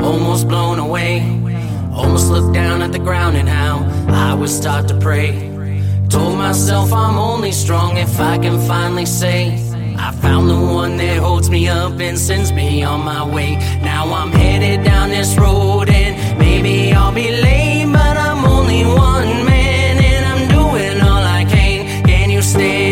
almost blown away. Almost looked down at the ground and how I would start to pray. Told myself I'm only strong if I can finally say I found the one that holds me up and sends me on my way. Now I'm headed down this road and maybe I'll be late, but I'm only one man and I'm doing all I can. Can you stay